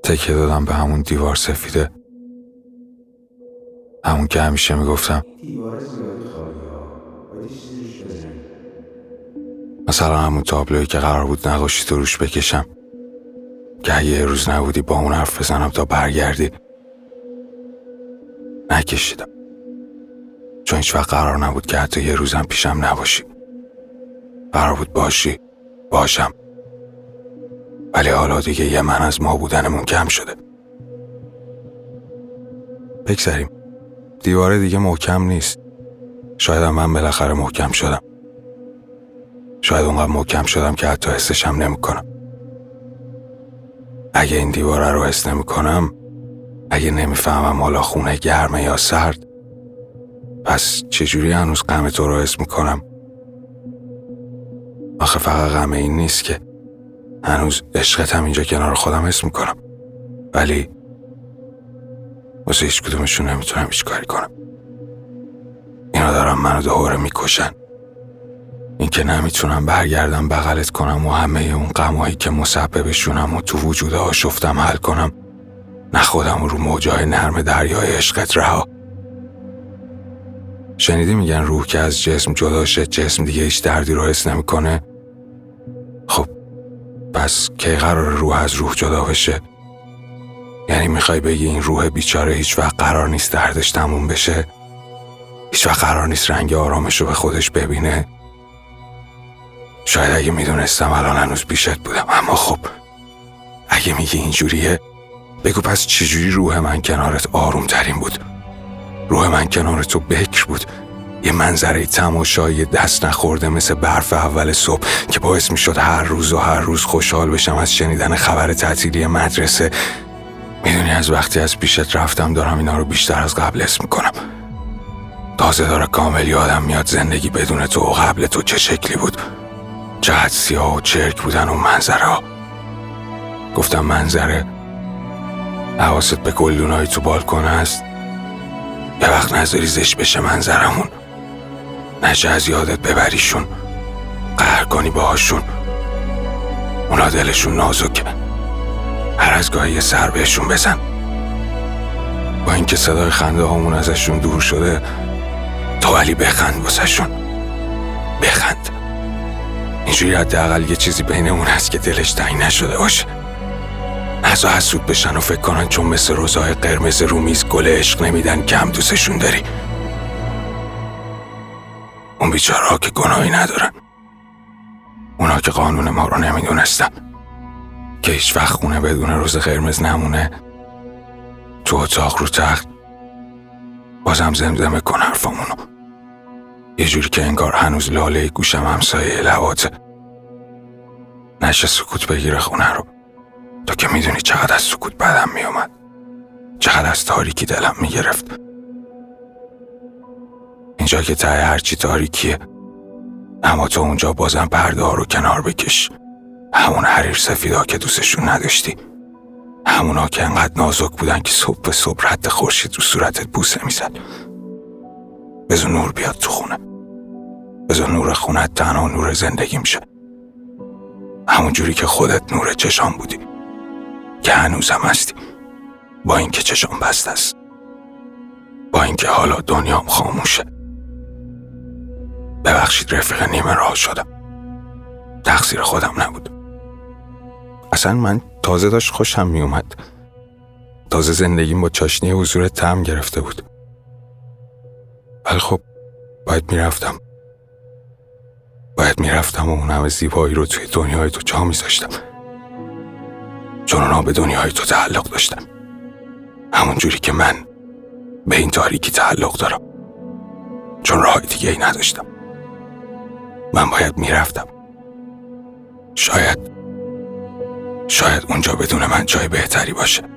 تکیه دادم به همون دیوار سفیده، همون که همیشه میگفتم مثلا همون تابلویی که قرار بود نقاشی تو روش بکشم که اگه یه روز نبودی با اون حرف بزنم تا برگردی. نکشیدم، چون هیچ وقت قرار نبود که حتی یه روزم پیشم نباشی. قرار بود باشی، باشم، ولی حالا دیگه یه من از ما بودنمون کم شده. بگذاریم، دیواره دیگه محکم نیست. شاید من بالاخره محکم شدم، شاید اونقدر محکم شدم که حتی حسشم نمی کنم. اگه این دیواره رو حس نمی کنم، اگه نمیفهمم حالا خونه گرمه یا سرد، پس چجوری هنوز غم تو رو حس میکنم؟ آخه فقط غم این نیست که هنوز عشقتم اینجا کنار خودم حس میکنم، ولی واسه هیچ کدومشون نمیتونم هیچ کاری کنم. اینا دارن منو دوباره میکشن. این که نمیتونم برگردم بغلت کنم و همه اون غمایی که مسببشونم و تو وجود آشفتم حل کنم، نه خودم رو موجای نرم دریای عشقت رها. شنیدی میگن روح که از جسم جدا شه، جسم دیگه هیچ دردی رو حس نمیکنه. خب پس کی قرار روح از روح جدا بشه؟ یعنی میخوای بگی این روح بیچاره هیچ وقت قرار نیست دردش تموم بشه؟ هیچ وقت قرار نیست رنگ آرامش رو به خودش ببینه؟ شاید اگه میدونستم الان هنوز پیشت بودم، اما خب اگه میگی اینجوریه، بگو پس چجوری روح من کنارت آروم ترین بود؟ روح من کنار تو بکر بود، یه منظره تماشایی دست نخورده مثل برف اول صبح که باعث میشد هر روز خوشحال بشم از شنیدن خبر تعطیلی مدرسه. میدونی از وقتی از پیشت رفتم دارم اینا رو بیشتر از قبل حس میکنم. تازه داره کامل یادم میاد زندگی بدون تو و قبل تو چه شکلی بود، چقدر سیاه و چرک بودن اون منظره ها. گفتم منظره، حواست به گلدونای تو بالکن هست؟ یه وقت نذاری زشت بشه منظرمون، نشه از یادت ببریشون، قهر کنی باهاشون. اونا دلشون نازکه، هر از گاهی یه سر بهشون بزن. با اینکه صدای خنده هامون ازشون دور شده، تو ولی بخند واسهشون، بخند. اینجوری حداقل یه چیزی بینمون هست که دلش تنگ نشده باشه. نزا حسود بشن و فکر کنن چون مثل روزای قرمز رو میز گل عشق نمیدن کم دوستشون داری. اون بیچاره ها که گناهی ندارن، اونا که قانون ما رو نمیدونستن، که هیچ وقت خونه بدون روز قرمز نمونه، تو اتاق رو تخت بازم زمزمه کن حرفامونو، یه جوری که انگار هنوز لاله گوشم همسایه لباته. نشه سکوت بگیره خونه رو، تو که میدونی چقدر از سکوت بدم میومد، چقدر از تاریکی دلم میگرفت. اینجا که ته هرچی تاریکیه، اما تو اونجا بازم پرده ها رو کنار بکش. همون حریر سفیدا که دوستشون نداشتی، همونا که انقدر نازک بودن که صبح به صبح رد خورشید رو صورتت بوسه میزد. بذار نور بیاد تو خونه، بذار نور خونت تنها نور زندگی میشه، همون جوری که خودت نور چشام بودی، که هنوزم هستی، با اینکه چشام بسته است، با اینکه حالا دنیام خاموشه. ببخشید رفیق نیمه راه شدم، تقصیر خودم نبود. اصلا من تازه داشت خوشم می اومد، تازه زندگیم با چاشنی حضور طعم گرفته بود، ولی خب باید میرفتم و اون همه زیبایی رو توی دنیای تو جا میذاشتم، چون اونا به دنیای تو تعلق داشتن، همون جوری که من به این تاریکی تعلق دارم، چون راه دیگه ای نداشتم. من باید میرفتم. شاید اونجا بدون من جای بهتری باشه.